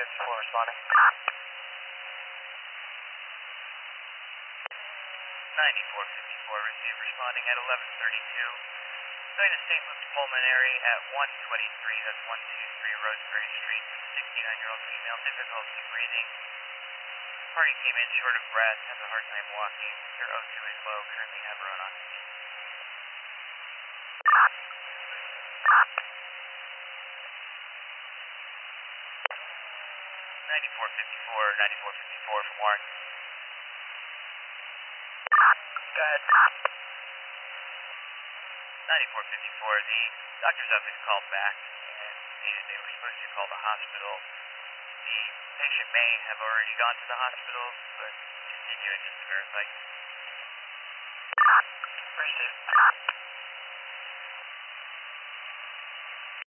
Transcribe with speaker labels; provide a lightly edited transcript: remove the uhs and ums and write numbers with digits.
Speaker 1: responding.
Speaker 2: 9454, receive responding at 1132. Going to St. Luke's Pulmonary at 123, that's 123 Roseberry Street. 69-year-old female, difficulty breathing. Party came in short of breath, has a hard time walking. Her O2 is low, currently have her own oxygen. 9454 from Warren.
Speaker 1: Go ahead.
Speaker 2: 9454, the doctor's office called back and stated they were supposed to call the hospital. The patient may have already gone to the hospital, but continuing just to verify.
Speaker 1: Received.